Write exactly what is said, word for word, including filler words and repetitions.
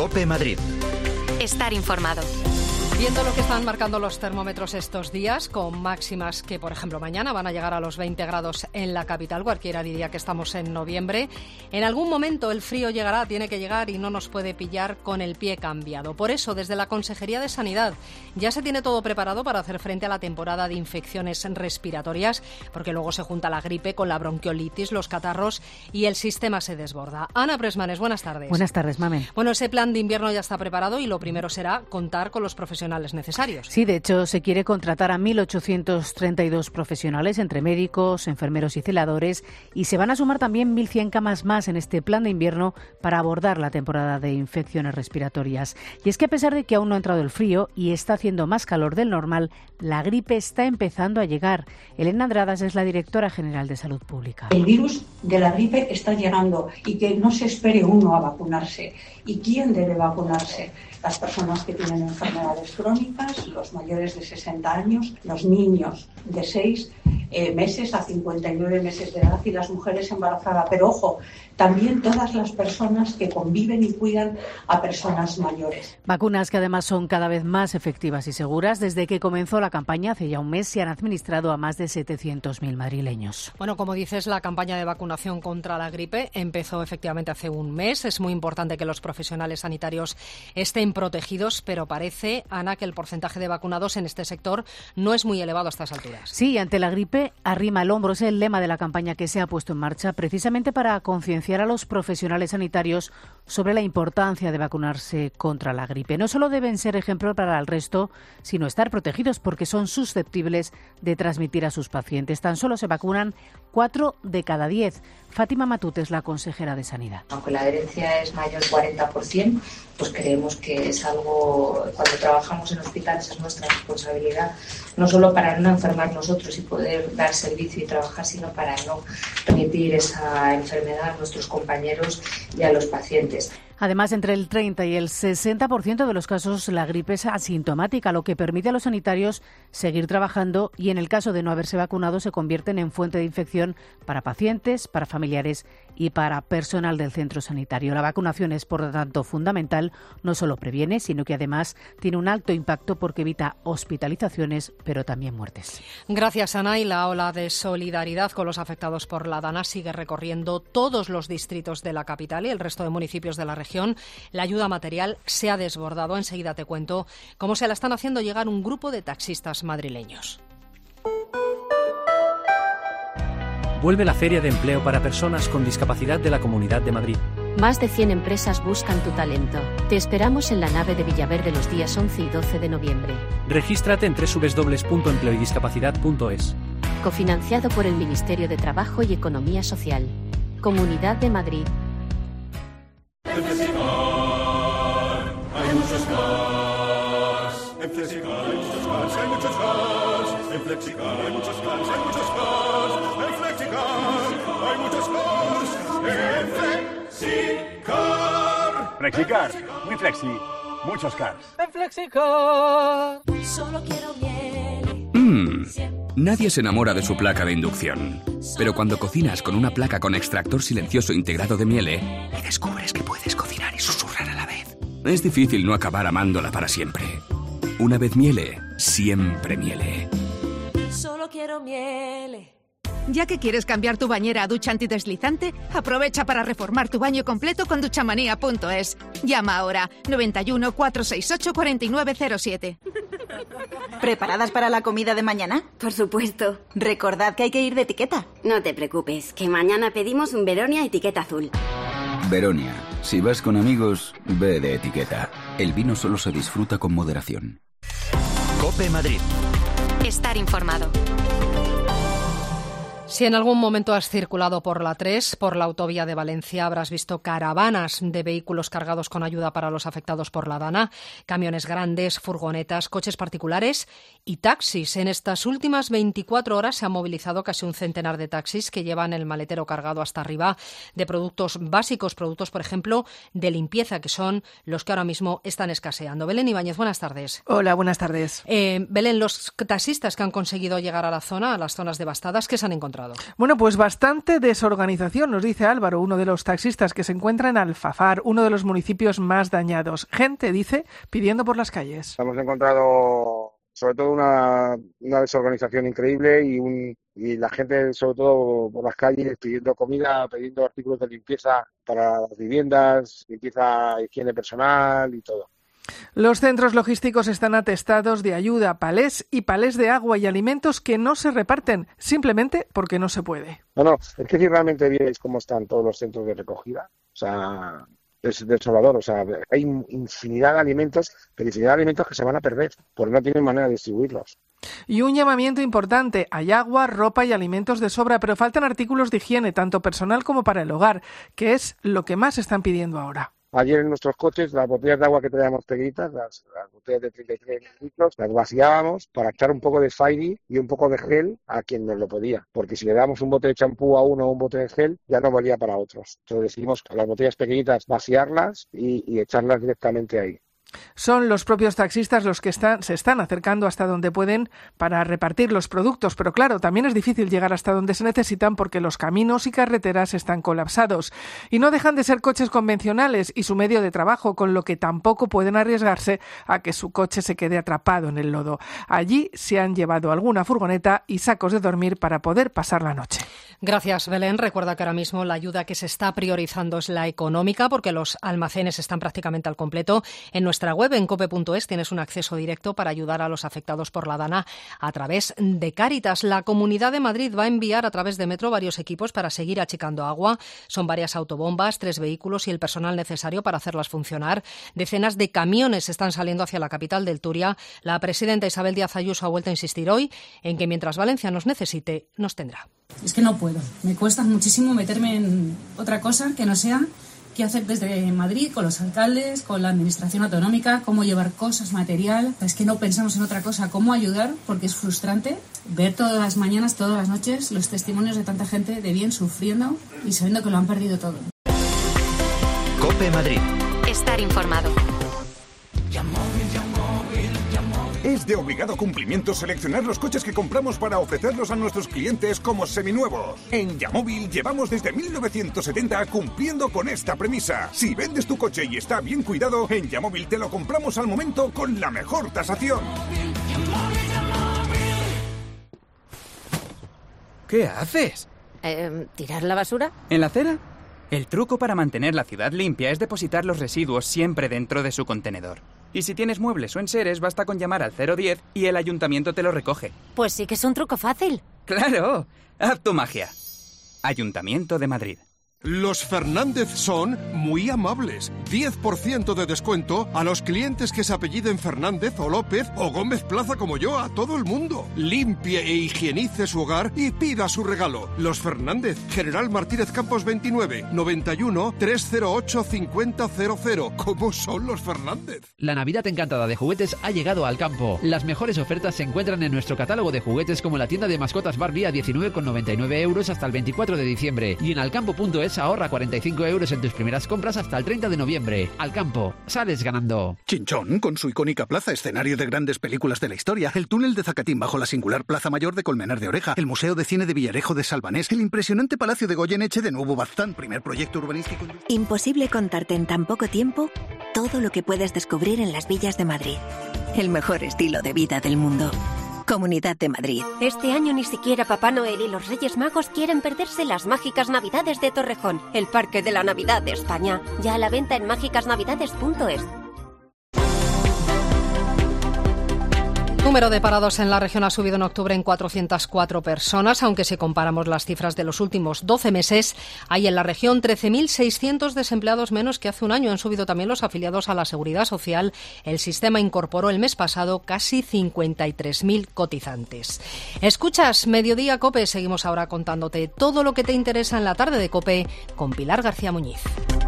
COPE Madrid. Estar informado. Viendo lo que están marcando los termómetros estos días, con máximas que, por ejemplo, mañana van a llegar a los veinte grados en la capital, cualquiera diría que estamos en noviembre, en algún momento el frío llegará, tiene que llegar y no nos puede pillar con el pie cambiado. Por eso, desde la Consejería de Sanidad ya se tiene todo preparado para hacer frente a la temporada de infecciones respiratorias, porque luego se junta la gripe con la bronquiolitis, los catarros y el sistema se desborda. Ana Presmanes, buenas tardes. Buenas tardes, Mamen. Bueno, ese plan de invierno ya está preparado y lo primero será contar con los profesionales necesarios. Sí, de hecho, se quiere contratar a mil ochocientos treinta y dos profesionales, entre médicos, enfermeros y celadores, y se van a sumar también mil cien camas más en este plan de invierno para abordar la temporada de infecciones respiratorias. Y es que a pesar de que aún no ha entrado el frío y está haciendo más calor del normal, la gripe está empezando a llegar. Elena Andradas es la directora general de Salud Pública. El virus de la gripe está llegando y que no se espere uno a vacunarse. ¿Y quién debe vacunarse? Las personas que tienen enfermedades crónicas, los mayores de sesenta años, los niños de seis eh, meses a cincuenta y nueve meses de edad y las mujeres embarazadas. Pero ojo, también todas las personas que conviven y cuidan a personas mayores. Vacunas que además son cada vez más efectivas y seguras. Desde que comenzó la campaña hace ya un mes se han administrado a más de setecientos mil madrileños. Bueno, como dices, la campaña de vacunación contra la gripe empezó efectivamente hace un mes. Es muy importante que los profesionales sanitarios estén protegidos, pero parece, Ana, que el porcentaje de vacunados en este sector no es muy elevado a estas alturas. Sí, ante la gripe arrima el hombro. Es el lema de la campaña que se ha puesto en marcha precisamente para concienciar a los profesionales sanitarios sobre la importancia de vacunarse contra la gripe. No solo deben ser ejemplo para el resto, sino estar protegidos porque son susceptibles de transmitir a sus pacientes. Tan solo se vacunan cuatro de cada diez. Fátima Matute es la consejera de Sanidad. Aunque la adherencia es mayor del cuarenta por ciento, pues creemos que es algo, cuando trabajamos en hospitales es nuestra responsabilidad, no solo para no enfermar nosotros y poder dar servicio y trabajar, sino para no transmitir esa enfermedad a nuestros compañeros y a los pacientes. Además, entre el treinta y el sesenta por ciento de los casos la gripe es asintomática, lo que permite a los sanitarios seguir trabajando y, en el caso de no haberse vacunado, se convierten en fuente de infección para pacientes, para familiares y para personal del centro sanitario. La vacunación es, por lo tanto, fundamental. No solo previene, sino que además tiene un alto impacto porque evita hospitalizaciones, pero también muertes. Gracias, Ana. Y la ola de solidaridad con los afectados por la DANA sigue recorriendo todos los distritos de la capital y el resto de municipios de la región. La ayuda material se ha desbordado. Enseguida te cuento cómo se la están haciendo llegar un grupo de taxistas madrileños. Vuelve la Feria de Empleo para Personas con Discapacidad de la Comunidad de Madrid. Más de cien empresas buscan tu talento. Te esperamos en la nave de Villaverde los días once y doce de noviembre. Regístrate en doble u doble u doble u punto empleo y discapacidad punto es. Cofinanciado por el Ministerio de Trabajo y Economía Social. Comunidad de Madrid. En Flexicar hay muchos cars. En Flexicar hay muchos cars, hay muchos cars. En Flexicar hay muchos cars, hay muchos cars. En Flexicar hay muchos cars. En Flexicar. Flexicar, muy flexi, muchos cars. En Flexicar. Solo quiero miel. Mmm. Nadie se enamora de su placa de inducción. Pero cuando cocinas con una placa con extractor silencioso integrado de Miele, y descubres que puedes cocinar y susurrar a la vez, es difícil no acabar amándola para siempre. Una vez Miele, siempre Miele. Solo quiero miel. Ya que quieres cambiar tu bañera a ducha antideslizante, aprovecha para reformar tu baño completo con duchamanía punto es. Llama ahora noventa y uno, cuatrocientos sesenta y ocho, cuarenta y nueve cero siete. ¿Preparadas para la comida de mañana? Por supuesto. Recordad que hay que ir de etiqueta. No te preocupes, que mañana pedimos un Veronia etiqueta azul. Veronia, si vas con amigos, ve de etiqueta. El vino solo se disfruta con moderación. COPE Madrid. Estar informado. Si en algún momento has circulado por la tres, por la autovía de Valencia, habrás visto caravanas de vehículos cargados con ayuda para los afectados por la DANA, camiones grandes, furgonetas, coches particulares y taxis. En estas últimas veinticuatro horas se han movilizado casi un centenar de taxis que llevan el maletero cargado hasta arriba de productos básicos, productos, por ejemplo, de limpieza, que son los que ahora mismo están escaseando. Belén Ibáñez, buenas tardes. Hola, buenas tardes. Eh, Belén, los taxistas que han conseguido llegar a la zona, a las zonas devastadas, ¿qué se han encontrado? encontrado? Bueno, pues bastante desorganización, nos dice Álvaro, uno de los taxistas que se encuentra en Alfafar, uno de los municipios más dañados. Gente, dice, pidiendo por las calles. Hemos encontrado sobre todo una, una desorganización increíble y, un, y la gente sobre todo por las calles pidiendo comida, pidiendo artículos de limpieza para las viviendas, limpieza, higiene personal y todo. Los centros logísticos están atestados de ayuda, palés y palés de agua y alimentos que no se reparten, simplemente porque no se puede. No, no, es que si realmente vierais cómo están todos los centros de recogida, o sea, es desolador, o sea, hay infinidad de alimentos, pero infinidad de alimentos que se van a perder, porque no tienen manera de distribuirlos. Y un llamamiento importante, hay agua, ropa y alimentos de sobra, pero faltan artículos de higiene, tanto personal como para el hogar, que es lo que más están pidiendo ahora. Ayer en nuestros coches, las botellas de agua que traíamos pequeñitas, las, las botellas de treinta y tres litros, las vaciábamos para echar un poco de Fairy y un poco de gel a quien nos lo podía. Porque si le damos un bote de champú a uno o un bote de gel, ya no valía para otros. Entonces decidimos las botellas pequeñitas vaciarlas y, y echarlas directamente ahí. Son los propios taxistas los que están, se están acercando hasta donde pueden para repartir los productos, pero claro, también es difícil llegar hasta donde se necesitan porque los caminos y carreteras están colapsados. Y no dejan de ser coches convencionales y su medio de trabajo, con lo que tampoco pueden arriesgarse a que su coche se quede atrapado en el lodo. Allí se han llevado alguna furgoneta y sacos de dormir para poder pasar la noche. Gracias, Belén. Recuerda que ahora mismo la ayuda que se está priorizando es la económica, porque los almacenes están prácticamente al completo. En nuestra web, en cope punto es, tienes un acceso directo para ayudar a los afectados por la Dana a través de Cáritas. La Comunidad de Madrid va a enviar a través de Metro varios equipos para seguir achicando agua. Son varias autobombas, tres vehículos y el personal necesario para hacerlas funcionar. Decenas de camiones están saliendo hacia la capital del Turia. La presidenta Isabel Díaz Ayuso ha vuelto a insistir hoy en que mientras Valencia nos necesite, nos tendrá. Es que no puedo. Me cuesta muchísimo meterme en otra cosa que no sea qué hacer desde Madrid, con los alcaldes, con la administración autonómica, cómo llevar cosas, material. Es que no pensamos en otra cosa, cómo ayudar, porque es frustrante ver todas las mañanas, todas las noches, los testimonios de tanta gente de bien sufriendo y sabiendo que lo han perdido todo. COPE Madrid. Estar informado. Es de obligado cumplimiento seleccionar los coches que compramos para ofrecerlos a nuestros clientes como seminuevos. En Yamóvil llevamos desde mil novecientos setenta cumpliendo con esta premisa. Si vendes tu coche y está bien cuidado, en Yamóvil te lo compramos al momento con la mejor tasación. ¿Qué haces? Eh, ¿Tirar la basura? ¿En la acera? El truco para mantener la ciudad limpia es depositar los residuos siempre dentro de su contenedor. Y si tienes muebles o enseres, basta con llamar al cero diez y el ayuntamiento te lo recoge. Pues sí que es un truco fácil. ¡Claro! ¡Haz tu magia! Ayuntamiento de Madrid. Los Fernández son muy amables. diez por ciento de descuento a los clientes que se apelliden Fernández o López o Gómez Plaza como yo, a todo el mundo. Limpie e higienice su hogar y pida su regalo. Los Fernández, General Martínez Campos veintinueve, noventa y uno, trescientos ocho, cincuenta cero cero. ¿Cómo son los Fernández? La Navidad encantada de juguetes ha llegado al campo. Las mejores ofertas se encuentran en nuestro catálogo de juguetes, como la tienda de mascotas Barbie a diecinueve con noventa y nueve euros hasta el veinticuatro de diciembre. Y en alcampo punto es ahorra cuarenta y cinco euros en tus primeras compras hasta el treinta de noviembre. Alcampo, sales ganando. Chinchón, con su icónica plaza, escenario de grandes películas de la historia, el túnel de Zacatín bajo la singular Plaza Mayor de Colmenar de Oreja, el Museo de Cine de Villarejo de Salvanés, el impresionante Palacio de Goyeneche de Nuevo Baztán, primer proyecto urbanístico. Imposible contarte en tan poco tiempo todo lo que puedes descubrir en las villas de Madrid. El mejor estilo de vida del mundo. Comunidad de Madrid. Este año ni siquiera Papá Noel y los Reyes Magos quieren perderse las mágicas Navidades de Torrejón, el parque de la Navidad de España. Ya a la venta en mágicas navidades punto es. El número de parados en la región ha subido en octubre en cuatrocientas cuatro personas, aunque si comparamos las cifras de los últimos doce meses, hay en la región trece mil seiscientos desempleados menos que hace un año. Han subido también los afiliados a la Seguridad Social. El sistema incorporó el mes pasado casi cincuenta y tres mil cotizantes. Escuchas Mediodía COPE. Seguimos ahora contándote todo lo que te interesa en la tarde de COPE con Pilar García Muñiz.